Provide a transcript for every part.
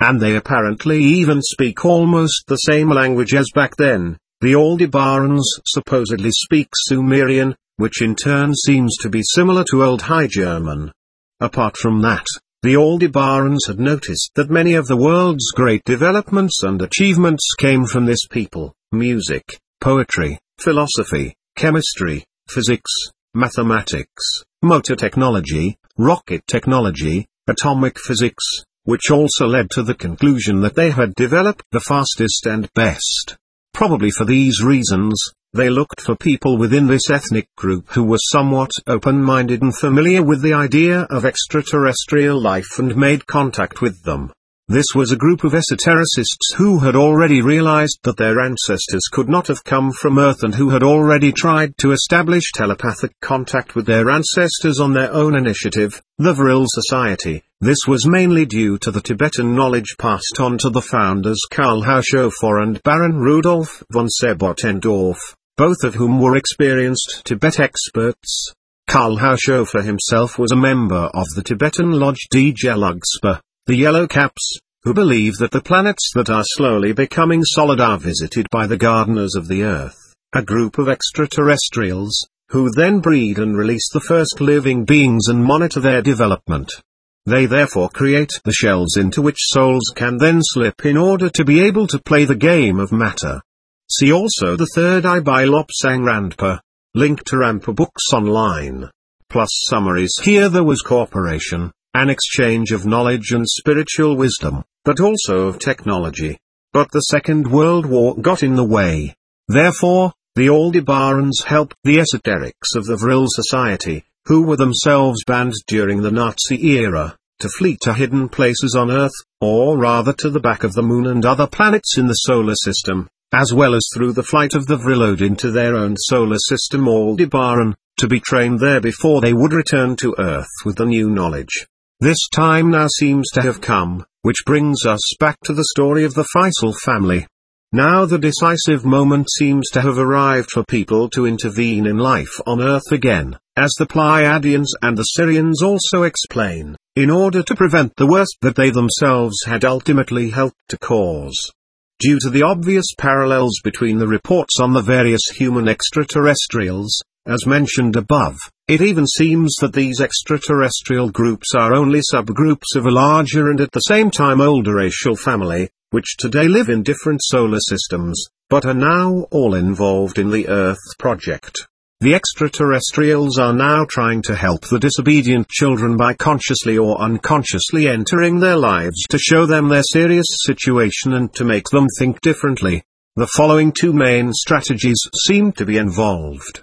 and they apparently even speak almost the same language as back then. The Aldebarans supposedly speak Sumerian, which in turn seems to be similar to Old High German. Apart from that, the Aldebarans had noticed that many of the world's great developments and achievements came from this people: music, poetry, philosophy, chemistry, physics, mathematics, motor technology, rocket technology, atomic physics, which also led to the conclusion that they had developed the fastest and best. Probably for these reasons, they looked for people within this ethnic group who were somewhat open-minded and familiar with the idea of extraterrestrial life and made contact with them. This was a group of esotericists who had already realized that their ancestors could not have come from Earth and who had already tried to establish telepathic contact with their ancestors on their own initiative, the Vril Society. This was mainly due to the Tibetan knowledge passed on to the founders Karl Haushofer and Baron Rudolf von Sebottendorf, both of whom were experienced Tibet experts. Karl Haushofer himself was a member of the Tibetan Lodge D. Gelugspur, the Yellow Caps, who believe that the planets that are slowly becoming solid are visited by the gardeners of the Earth, a group of extraterrestrials, who then breed and release the first living beings and monitor their development. They therefore create the shells into which souls can then slip in order to be able to play the game of matter. See also the Third Eye by Lobsang Rampa, link to Rampa Books Online. Plus summaries. Here there was cooperation, an exchange of knowledge and spiritual wisdom, but also of technology. But the Second World War got in the way. Therefore, the Aldebarans helped the esoterics of the Vril Society, who were themselves banned during the Nazi era, to flee to hidden places on Earth, or rather to the back of the Moon and other planets in the solar system, as well as through the flight of the Vrilode into their own solar system Aldebaran, to be trained there before they would return to Earth with the new knowledge. This time now seems to have come, which brings us back to the story of the Faisal family. Now the decisive moment seems to have arrived for people to intervene in life on Earth again, as the Pleiadians and the Syrians also explain, in order to prevent the worst that they themselves had ultimately helped to cause. Due to the obvious parallels between the reports on the various human extraterrestrials, as mentioned above, it even seems that these extraterrestrial groups are only subgroups of a larger and at the same time older racial family, which today live in different solar systems, but are now all involved in the Earth project. The extraterrestrials are now trying to help the disobedient children by consciously or unconsciously entering their lives to show them their serious situation and to make them think differently. The following two main strategies seem to be involved.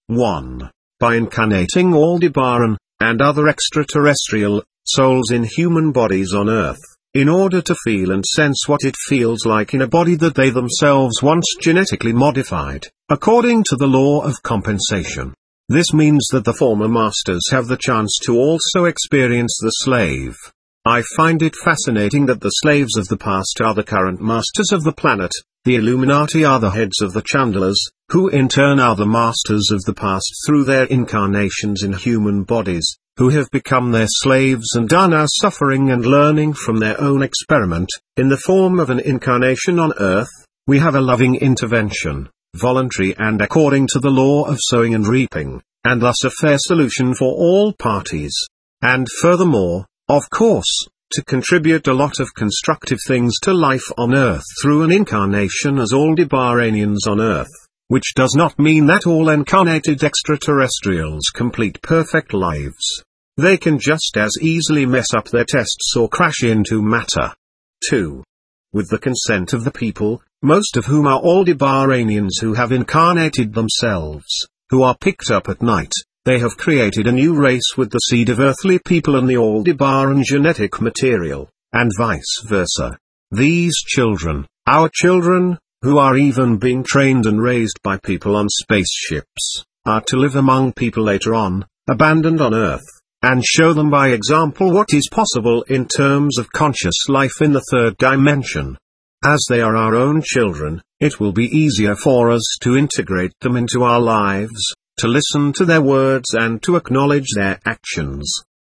1. By incarnating Aldebaran, and other extraterrestrial, souls in human bodies on Earth, in order to feel and sense what it feels like in a body that they themselves once genetically modified, according to the law of compensation. This means that the former masters have the chance to also experience the slave. I find it fascinating that the slaves of the past are the current masters of the planet. The Illuminati are the heads of the Chandalas, who in turn are the masters of the past through their incarnations in human bodies, who have become their slaves and are now suffering and learning from their own experiment. In the form of an incarnation on Earth, we have a loving intervention, voluntary and according to the law of sowing and reaping, and thus a fair solution for all parties. And furthermore, of course, to contribute a lot of constructive things to life on Earth through an incarnation as Aldebaranians on Earth, which does not mean that all incarnated extraterrestrials complete perfect lives. They can just as easily mess up their tests or crash into matter. 2. With the consent of the people, most of whom are Aldebaranians who have incarnated themselves, who are picked up at night, they have created a new race with the seed of earthly people and the Aldebaran genetic material, and vice versa. These children, our children, who are even being trained and raised by people on spaceships, are to live among people later on, abandoned on Earth, and show them by example what is possible in terms of conscious life in the third dimension. As they are our own children, it will be easier for us to integrate them into our lives, to listen to their words and to acknowledge their actions.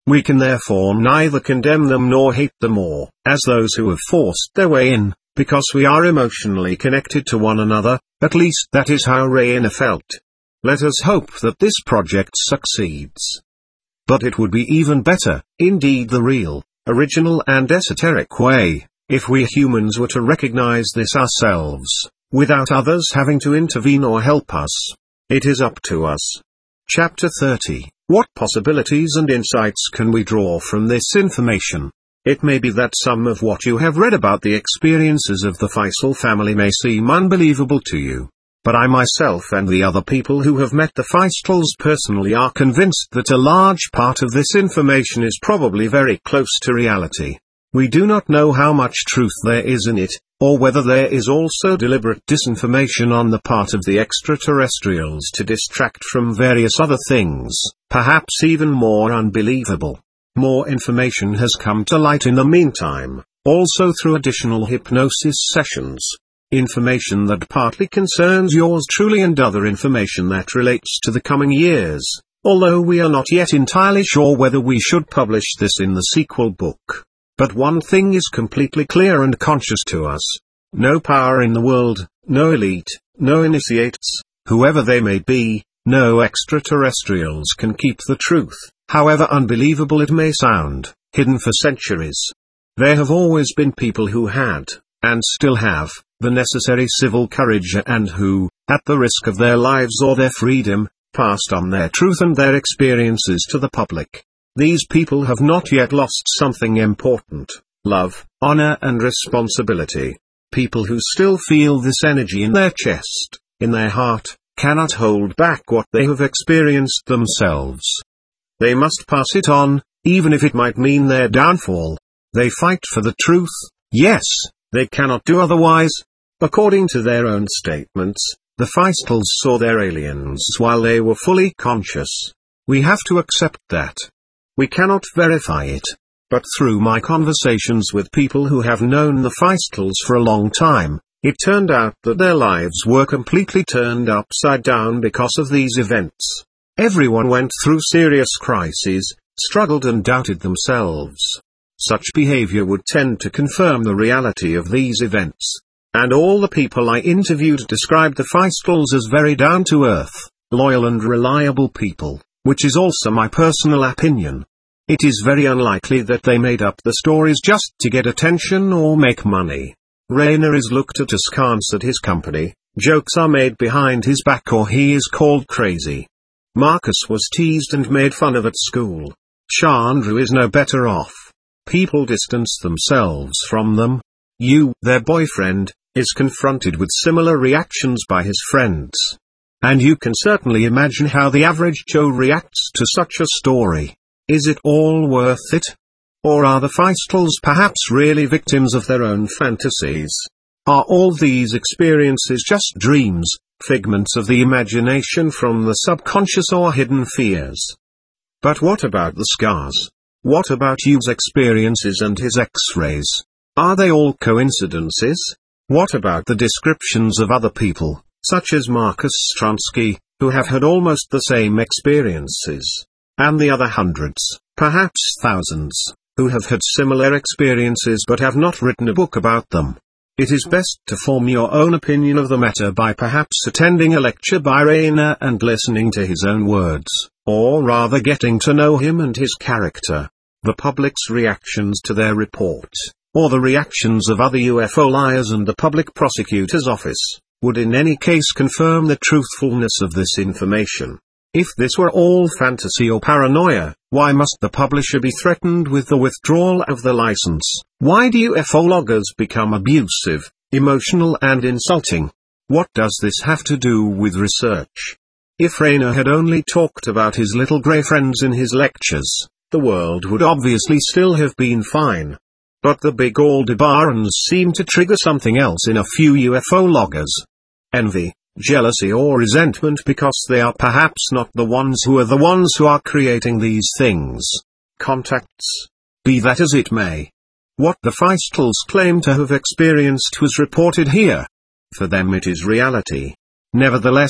We can therefore neither condemn them nor hate them or, as those who have forced their way in, because we are emotionally connected to one another. At least that is how Rainer felt. Let us hope that this project succeeds. But it would be even better, indeed the real, original and esoteric way, if we humans were to recognize this ourselves, without others having to intervene or help us. It is up to us. Chapter 30. What possibilities and insights can we draw from this information? It may be that some of what you have read about the experiences of the Faisal family may seem unbelievable to you. But I myself and the other people who have met the Faisals personally are convinced that a large part of this information is probably very close to reality. We do not know how much truth there is in it, or whether there is also deliberate disinformation on the part of the extraterrestrials to distract from various other things, perhaps even more unbelievable. More information has come to light in the meantime, also through additional hypnosis sessions. Information that partly concerns yours truly and other information that relates to the coming years, although we are not yet entirely sure whether we should publish this in the sequel book. But one thing is completely clear and conscious to us. No power in the world, no elite, no initiates, whoever they may be, no extraterrestrials can keep the truth, however unbelievable it may sound, hidden for centuries. There have always been people who had, and still have, the necessary civil courage and who, at the risk of their lives or their freedom, passed on their truth and their experiences to the public. These people have not yet lost something important: love, honor and responsibility. People who still feel this energy in their chest, in their heart, cannot hold back what they have experienced themselves. They must pass it on, even if it might mean their downfall. They fight for the truth, yes, they cannot do otherwise. According to their own statements, the Faisals saw their aliens while they were fully conscious. We have to accept that. We cannot verify it. But through my conversations with people who have known the Faisals for a long time, it turned out that their lives were completely turned upside down because of these events. Everyone went through serious crises, struggled and doubted themselves. Such behavior would tend to confirm the reality of these events. And all the people I interviewed described the Faisals as very down-to-earth, loyal and reliable people, which is also my personal opinion. It is very unlikely that they made up the stories just to get attention or make money. Rainer is looked at askance at his company, jokes are made behind his back or he is called crazy. Marcus was teased and made fun of at school. Chandru is no better off. People distance themselves from them. You, their boyfriend, is confronted with similar reactions by his friends. And you can certainly imagine how the average Joe reacts to such a story. Is it all worth it? Or are the Faisals perhaps really victims of their own fantasies? Are all these experiences just dreams, figments of the imagination from the subconscious or hidden fears? But what about the scars? What about Hugh's experiences and his X-rays? Are they all coincidences? What about the descriptions of other people, such as Marcus Stronsky, who have had almost the same experiences? And the other hundreds, perhaps thousands, who have had similar experiences but have not written a book about them. It is best to form your own opinion of the matter by perhaps attending a lecture by Rainer and listening to his own words, or rather getting to know him and his character. The public's reactions to their report, or the reactions of other UFO liars and the public prosecutor's office, would in any case confirm the truthfulness of this information. If this were all fantasy or paranoia, why must the publisher be threatened with the withdrawal of the license? Why do ufologgers become abusive, emotional and insulting? What does this have to do with research? If Rainer had only talked about his little grey friends in his lectures, the world would obviously still have been fine. But the big Aldebarans seem to trigger something else in a few UFO-loggers. Envy, jealousy or resentment because they are perhaps not the ones who are creating these things. Contacts. Be that as it may. What the Faisals claim to have experienced was reported here. For them it is reality. Nevertheless,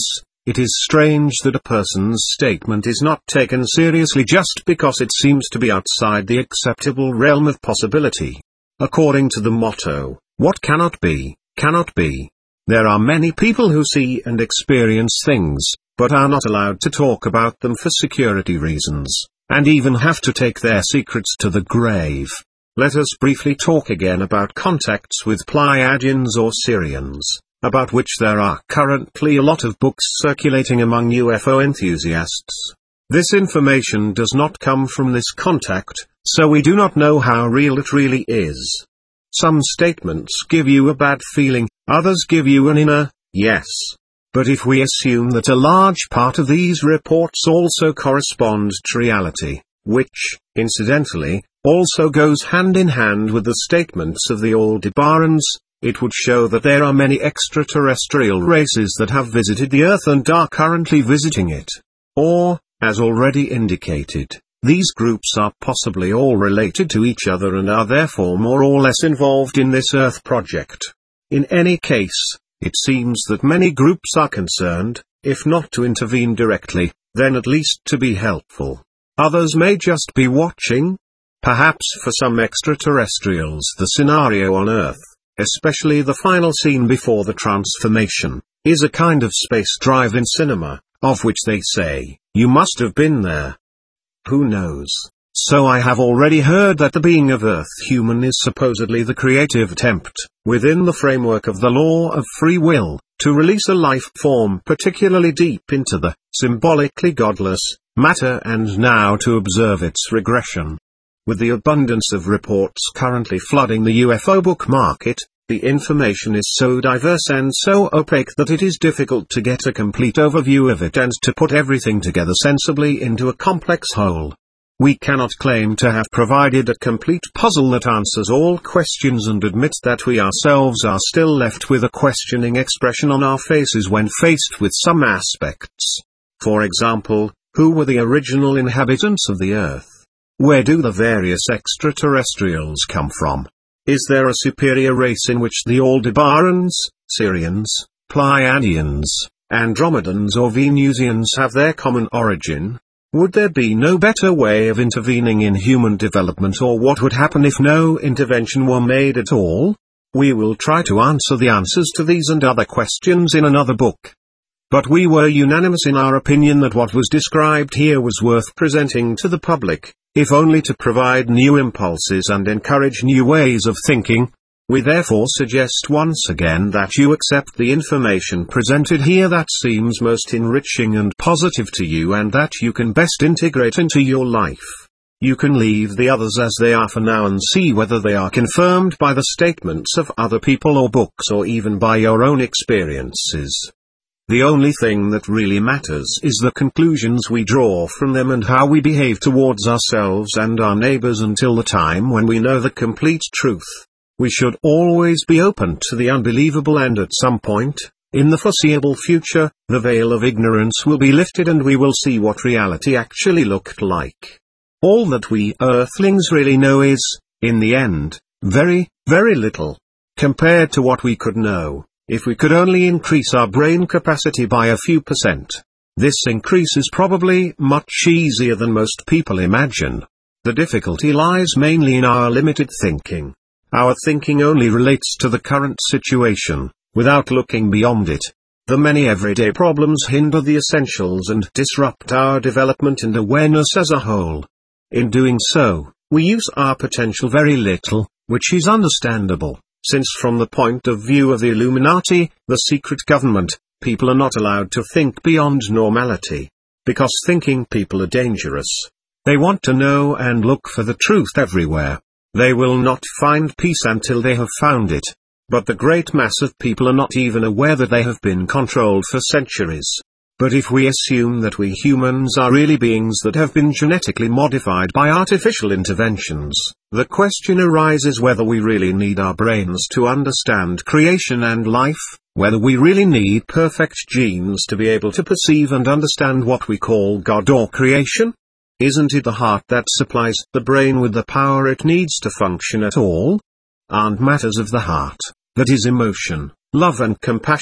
It is strange that a person's statement is not taken seriously just because it seems to be outside the acceptable realm of possibility. According to the motto, what cannot be, cannot be. There are many people who see and experience things, but are not allowed to talk about them for security reasons, and even have to take their secrets to the grave. Let us briefly talk again about contacts with Pleiadians or Sirians, about which there are currently a lot of books circulating among UFO enthusiasts. This information does not come from this contact, so we do not know how real it really is. Some statements give you a bad feeling, others give you an inner, yes. But if we assume that a large part of these reports also correspond to reality, which, incidentally, also goes hand in hand with the statements of the Aldebarans, it would show that there are many extraterrestrial races that have visited the Earth and are currently visiting it. Or, as already indicated, these groups are possibly all related to each other and are therefore more or less involved in this Earth project. In any case, it seems that many groups are concerned, if not to intervene directly, then at least to be helpful. Others may just be watching. Perhaps for some extraterrestrials the scenario on Earth, especially the final scene before the transformation, is a kind of space drive-in cinema, of which they say, you must have been there. Who knows? So I have already heard that the being of Earth human is supposedly the creative attempt, within the framework of the law of free will, to release a life form particularly deep into the, symbolically godless, matter and now to observe its regression. With the abundance of reports currently flooding the UFO book market, the information is so diverse and so opaque that it is difficult to get a complete overview of it and to put everything together sensibly into a complex whole. We cannot claim to have provided a complete puzzle that answers all questions and admit that we ourselves are still left with a questioning expression on our faces when faced with some aspects. For example, who were the original inhabitants of the Earth? Where do the various extraterrestrials come from? Is there a superior race in which the Aldebarans, Sirians, Pleiadians, Andromedans or Venusians have their common origin? Would there be no better way of intervening in human development, or what would happen if no intervention were made at all? We will try to answer the answers to these and other questions in another book. But we were unanimous in our opinion that what was described here was worth presenting to the public, if only to provide new impulses and encourage new ways of thinking. We therefore suggest once again that you accept the information presented here that seems most enriching and positive to you and that you can best integrate into your life. You can leave the others as they are for now and see whether they are confirmed by the statements of other people or books or even by your own experiences. The only thing that really matters is the conclusions we draw from them and how we behave towards ourselves and our neighbors until the time when we know the complete truth. We should always be open to the unbelievable, and at some point, in the foreseeable future, the veil of ignorance will be lifted and we will see what reality actually looked like. All that we Earthlings really know is, in the end, very, very little. Compared to what we could know, if we could only increase our brain capacity by a few %. This increase is probably much easier than most people imagine. The difficulty lies mainly in our limited thinking. Our thinking only relates to the current situation, without looking beyond it. The many everyday problems hinder the essentials and disrupt our development and awareness as a whole. In doing so, we use our potential very little, which is understandable, since from the point of view of the Illuminati, the secret government, people are not allowed to think beyond normality. Because thinking people are dangerous. They want to know and look for the truth everywhere. They will not find peace until they have found it. But the great mass of people are not even aware that they have been controlled for centuries. But if we assume that we humans are really beings that have been genetically modified by artificial interventions, the question arises whether we really need our brains to understand creation and life, whether we really need perfect genes to be able to perceive and understand what we call God or creation. Isn't it the heart that supplies the brain with the power it needs to function at all? Aren't matters of the heart, that is emotion, love and compassion,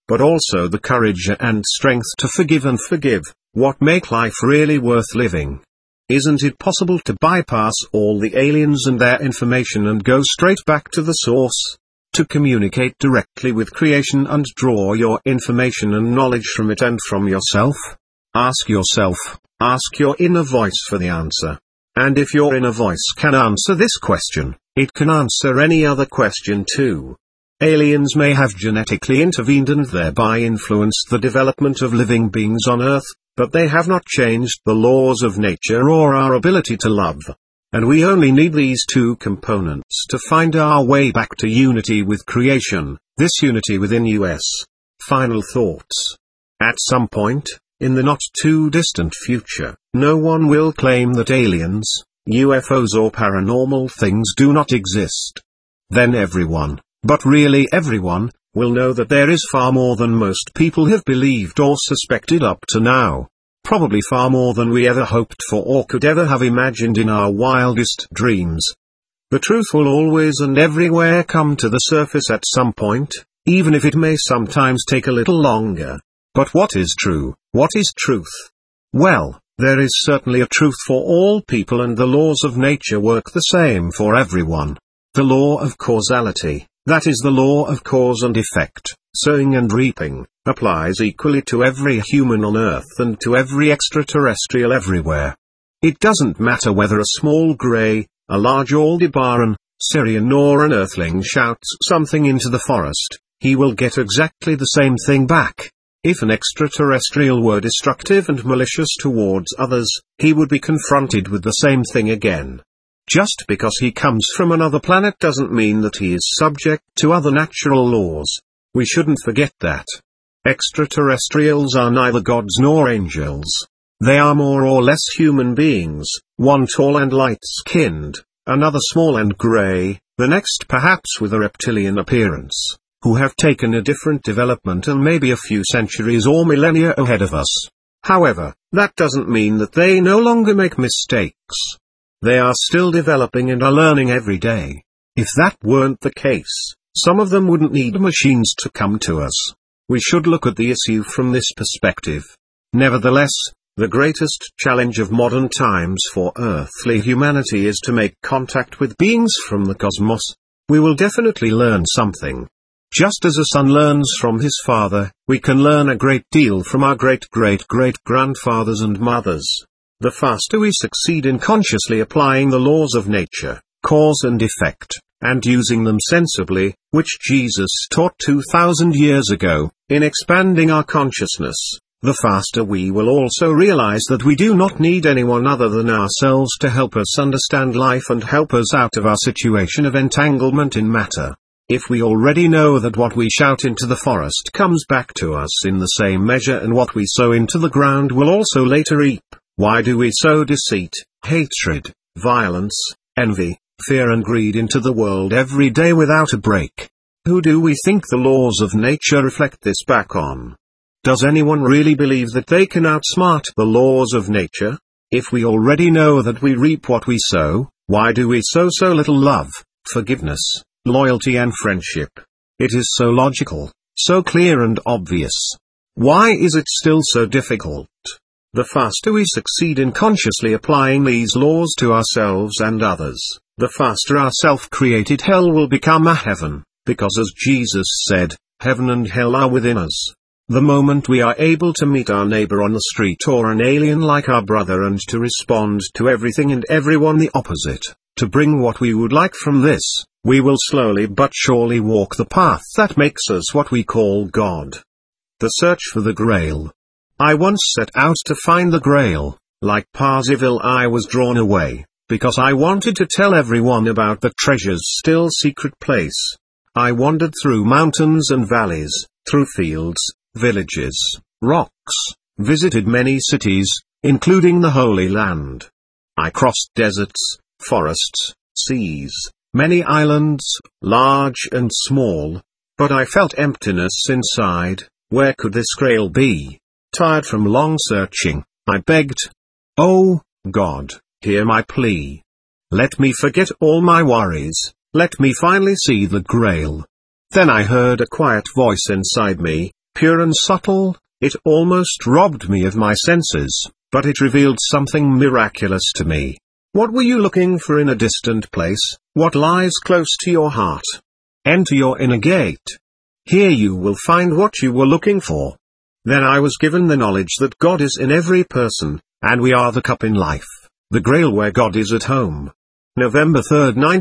but also the courage and strength to forgive and forgive, what make life really worth living. Isn't it possible to bypass all the aliens and their information and go straight back to the source? To communicate directly with creation and draw your information and knowledge from it and from yourself? Ask yourself, ask your inner voice for the answer. And if your inner voice can answer this question, it can answer any other question too. Aliens may have genetically intervened and thereby influenced the development of living beings on Earth, but they have not changed the laws of nature or our ability to love. And we only need these two components to find our way back to unity with creation, this unity within us. Final thoughts. At some point, in the not too distant future, no one will claim that aliens, UFOs or paranormal things do not exist. Then everyone, but really everyone, will know that there is far more than most people have believed or suspected up to now. Probably far more than we ever hoped for or could ever have imagined in our wildest dreams. The truth will always and everywhere come to the surface at some point, even if it may sometimes take a little longer. But what is true? What is truth? Well, there is certainly a truth for all people, and the laws of nature work the same for everyone. The law of causality, that is the law of cause and effect, sowing and reaping, applies equally to every human on Earth and to every extraterrestrial everywhere. It doesn't matter whether a small grey, a large Aldebaran, Syrian or an Earthling shouts something into the forest, he will get exactly the same thing back. If an extraterrestrial were destructive and malicious towards others, he would be confronted with the same thing again. Just because he comes from another planet doesn't mean that he is subject to other natural laws. We shouldn't forget that. Extraterrestrials are neither gods nor angels. They are more or less human beings, one tall and light-skinned, another small and grey, the next perhaps with a reptilian appearance, who have taken a different development and maybe a few centuries or millennia ahead of us. However, that doesn't mean that they no longer make mistakes. They are still developing and are learning every day. If that weren't the case, some of them wouldn't need machines to come to us. We should look at the issue from this perspective. Nevertheless, the greatest challenge of modern times for earthly humanity is to make contact with beings from the cosmos. We will definitely learn something. Just as a son learns from his father, we can learn a great deal from our great-great-great-grandfathers and mothers. The faster we succeed in consciously applying the laws of nature, cause and effect, and using them sensibly, which Jesus taught 2,000 years ago, in expanding our consciousness, the faster we will also realize that we do not need anyone other than ourselves to help us understand life and help us out of our situation of entanglement in matter. If we already know that what we shout into the forest comes back to us in the same measure and what we sow into the ground will also later reap, why do we sow deceit, hatred, violence, envy, fear and greed into the world every day without a break? Who do we think the laws of nature reflect this back on? Does anyone really believe that they can outsmart the laws of nature? If we already know that we reap what we sow, why do we sow so little love, forgiveness, loyalty and friendship? It is so logical, so clear and obvious. Why is it still so difficult? The faster we succeed in consciously applying these laws to ourselves and others, the faster our self-created hell will become a heaven, because as Jesus said, heaven and hell are within us. The moment we are able to meet our neighbor on the street or an alien like our brother and to respond to everything and everyone the opposite, to bring what we would like from this, we will slowly but surely walk the path that makes us what we call God. The search for the Grail. I once set out to find the Grail. Like Parzival, I was drawn away, because I wanted to tell everyone about the treasure's still secret place. I wandered through mountains and valleys, through fields, villages, rocks, visited many cities, including the Holy Land. I crossed deserts, forests, seas, many islands, large and small, but I felt emptiness inside. Where could this Grail be? Tired from long searching, I begged, "Oh, God, hear my plea. Let me forget all my worries, let me finally see the Grail." Then I heard a quiet voice inside me, Pure and subtle, it almost robbed me of my senses, but it revealed something miraculous to me. What were you looking for in a distant place? What lies close to your heart? Enter your inner gate. Here you will find what you were looking for. Then I was given the knowledge that God is in every person, and we are the cup in life, the grail where God is at home. November 3,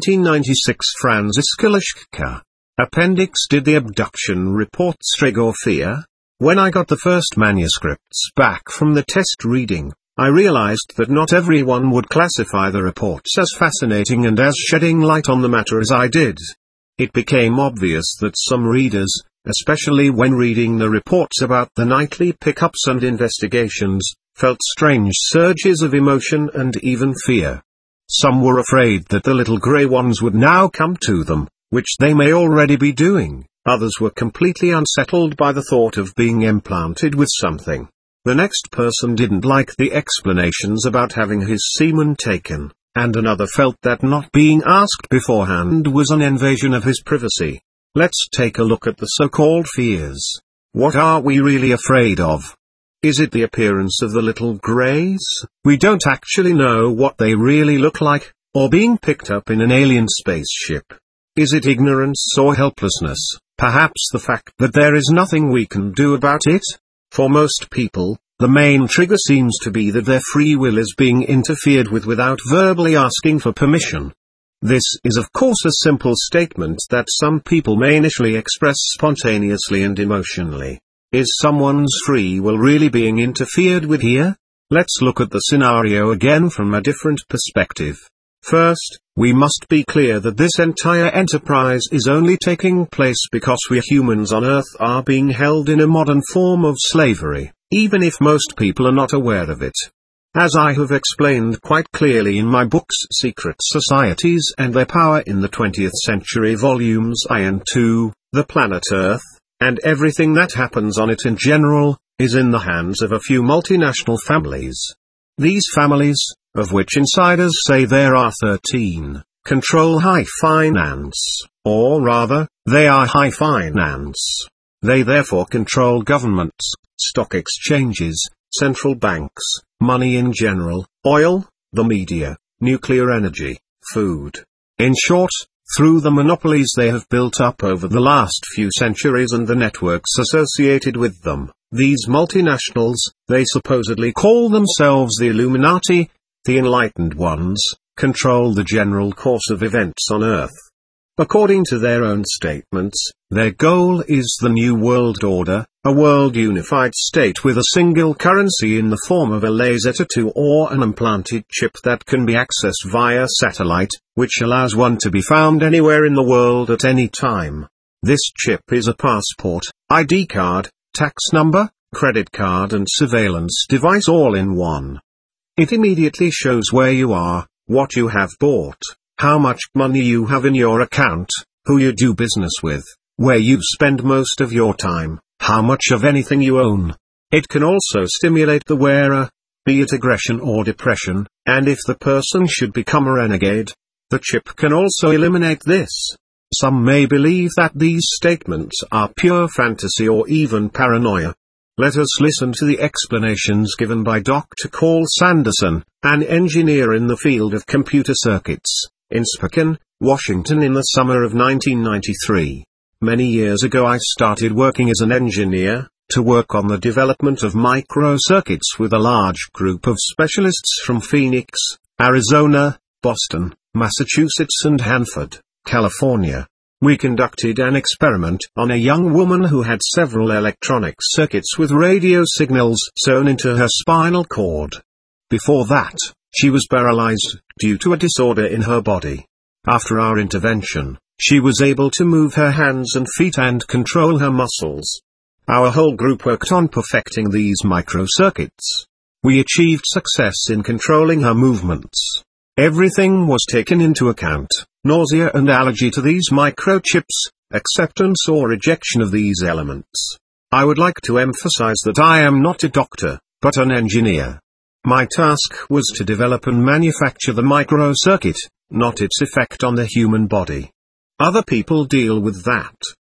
1996. Franziska Leszka. Appendix: Did the abduction reports trigger fear? When I got the first manuscripts back from the test reading, I realized that not everyone would classify the reports as fascinating and as shedding light on the matter as I did. It became obvious that some readers, especially when reading the reports about the nightly pickups and investigations, felt strange surges of emotion and even fear. Some were afraid that the little grey ones would now come to them, which they may already be doing. Others were completely unsettled by the thought of being implanted with something. The next person didn't like the explanations about having his semen taken, and another felt that not being asked beforehand was an invasion of his privacy. Let's take a look at the so-called fears. What are we really afraid of? Is it the appearance of the little greys? We don't actually know what they really look like, or being picked up in an alien spaceship. Is it ignorance or helplessness? Perhaps the fact that there is nothing we can do about it? For most people, the main trigger seems to be that their free will is being interfered with without verbally asking for permission. This is of course a simple statement that some people may initially express spontaneously and emotionally. Is someone's free will really being interfered with here? Let's look at the scenario again from a different perspective. First, we must be clear that this entire enterprise is only taking place because we humans on Earth are being held in a modern form of slavery, even if most people are not aware of it. As I have explained quite clearly in my books Secret Societies and Their Power in the 20th Century volumes I and II, the planet Earth, and everything that happens on it in general, is in the hands of a few multinational families. These families, of which insiders say there are 13, control high finance, or rather, they are high finance. They therefore control governments, stock exchanges, central banks, money in general, oil, the media, nuclear energy, food. In short, through the monopolies they have built up over the last few centuries and the networks associated with them, these multinationals, they supposedly call themselves the Illuminati, the enlightened ones, control the general course of events on Earth. According to their own statements, their goal is the New World Order, a world unified state with a single currency in the form of a laser tattoo or an implanted chip that can be accessed via satellite, which allows one to be found anywhere in the world at any time. This chip is a passport, ID card, tax number, credit card and surveillance device all in one. It immediately shows where you are, what you have bought, how much money you have in your account, who you do business with, where you spend most of your time, how much of anything you own. It can also stimulate the wearer, be it aggression or depression, and if the person should become a renegade, the chip can also eliminate this. Some may believe that these statements are pure fantasy or even paranoia. Let us listen to the explanations given by Dr. Carl Sanderson, an engineer in the field of computer circuits, in Spokane, Washington in the summer of 1993. Many years ago I started working as an engineer, to work on the development of microcircuits with a large group of specialists from Phoenix, Arizona, Boston, Massachusetts and Hanford, California. We conducted an experiment on a young woman who had several electronic circuits with radio signals sewn into her spinal cord. Before that, she was paralyzed due to a disorder in her body. After our intervention, she was able to move her hands and feet and control her muscles. Our whole group worked on perfecting these microcircuits. We achieved success in controlling her movements. Everything was taken into account, nausea and allergy to these microchips, acceptance or rejection of these elements. I would like to emphasize that I am not a doctor, but an engineer. My task was to develop and manufacture the microcircuit, not its effect on the human body. Other people deal with that.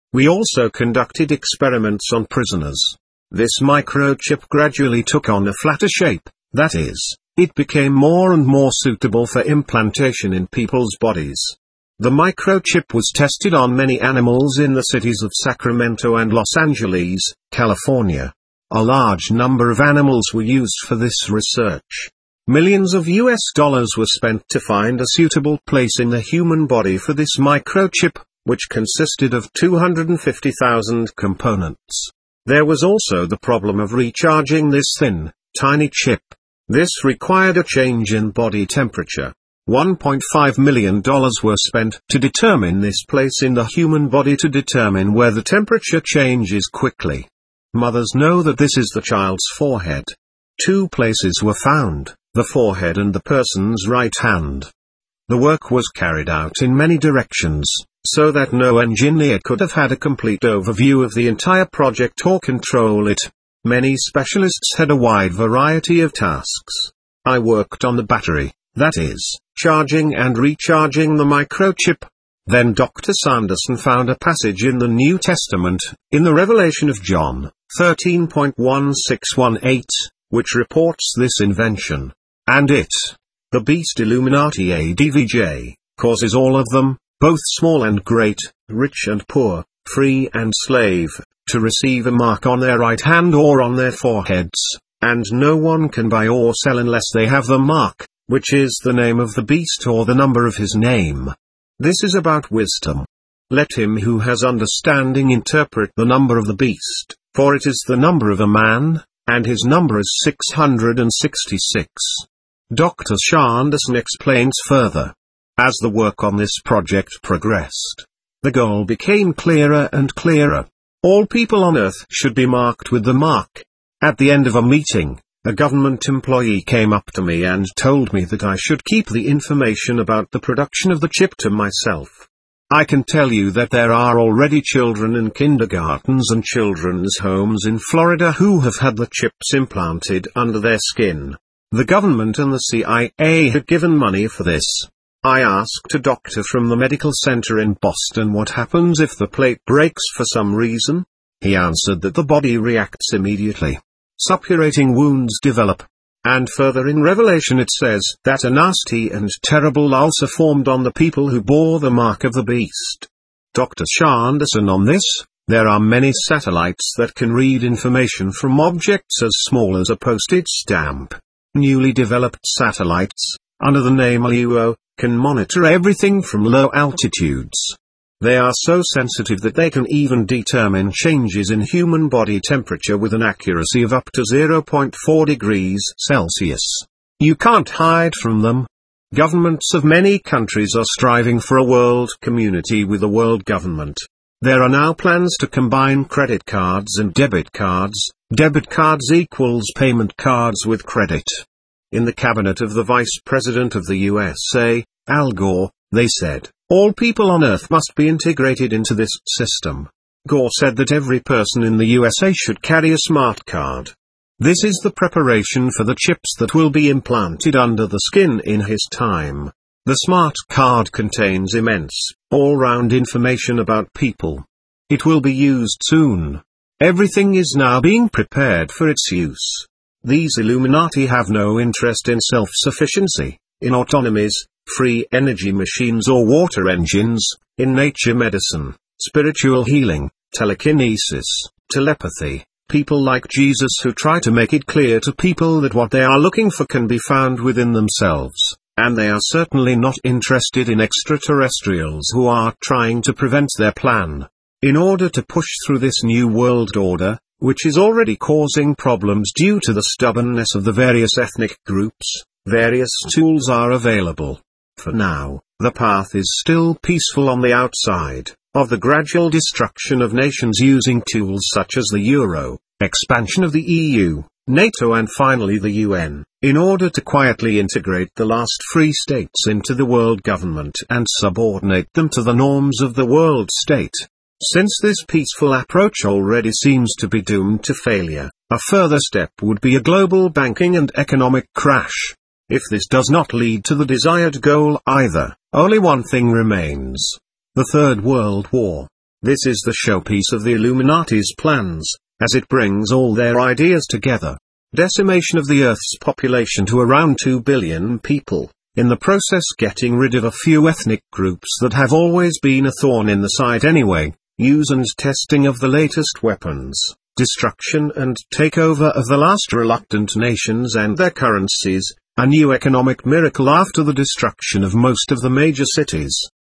We also conducted experiments on prisoners. This microchip gradually took on a flatter shape, that is, it became more and more suitable for implantation in people's bodies. The microchip was tested on many animals in the cities of Sacramento and Los Angeles, California. A large number of animals were used for this research. Millions of US dollars were spent to find a suitable place in the human body for this microchip, which consisted of 250,000 components. There was also the problem of recharging this thin, tiny chip. This required a change in body temperature. $1.5 million were spent to determine this place in the human body to determine where the temperature changes quickly. Mothers know that this is the child's forehead. 2 places were found, the forehead and the person's right hand. The work was carried out in many directions, so that no engineer could have had a complete overview of the entire project or control it. Many specialists had a wide variety of tasks. I worked on the battery, that is, charging and recharging the microchip. Then Dr. Sanderson found a passage in the New Testament, in the Revelation of John, 13.1618, which reports this invention. And it, the beast Illuminati ADVJ, causes all of them, both small and great, rich and poor, free and slave, to receive a mark on their right hand or on their foreheads, and no one can buy or sell unless they have the mark, which is the name of the beast or the number of his name. This is about wisdom. Let him who has understanding interpret the number of the beast, for it is the number of a man, and his number is 666. Dr. Sanderson explains further. As the work on this project progressed, the goal became clearer and clearer. All people on Earth should be marked with the mark. At the end of a meeting, a government employee came up to me and told me that I should keep the information about the production of the chip to myself. I can tell you that there are already children in kindergartens and children's homes in Florida who have had the chips implanted under their skin. The government and the CIA had given money for this. I asked a doctor from the medical center in Boston what happens if the plate breaks for some reason. He answered that the body reacts immediately. Suppurating wounds develop. And further in Revelation it says that a nasty and terrible ulcer formed on the people who bore the mark of the beast. Dr. Sanderson on this, there are many satellites that can read information from objects as small as a postage stamp. Newly developed satellites, under the name LEO, can monitor everything from low altitudes. They are so sensitive that they can even determine changes in human body temperature with an accuracy of up to 0.4 degrees Celsius. You can't hide from them. Governments of many countries are striving for a world community with a world government. There are now plans to combine credit cards and debit cards. Debit cards equals payment cards with credit. In the cabinet of the Vice President of the USA, Al Gore, they said, all people on Earth must be integrated into this system. Gore said that every person in the USA should carry a smart card. This is the preparation for the chips that will be implanted under the skin in his time. The smart card contains immense, all-round information about people. It will be used soon. Everything is now being prepared for its use. These Illuminati have no interest in self-sufficiency, in autonomies, free energy machines or water engines, in nature medicine, spiritual healing, telekinesis, telepathy. People like Jesus who try to make it clear to people that what they are looking for can be found within themselves, and they are certainly not interested in extraterrestrials who are trying to prevent their plan. In order to push through this new world order, which is already causing problems due to the stubbornness of the various ethnic groups, various tools are available. For now, the path is still peaceful on the outside, of the gradual destruction of nations using tools such as the Euro, expansion of the EU, NATO and finally the UN, in order to quietly integrate the last free states into the world government and subordinate them to the norms of the world state. Since this peaceful approach already seems to be doomed to failure, a further step would be a global banking and economic crash. If this does not lead to the desired goal either, only one thing remains: the Third World War. This is the showpiece of the Illuminati's plans, as it brings all their ideas together. Decimation of the Earth's population to around 2 billion people, in the process getting rid of a few ethnic groups that have always been a thorn in the side anyway, use and testing of the latest weapons, destruction and takeover of the last reluctant nations and their currencies, a new economic miracle after the destruction of most of the major cities.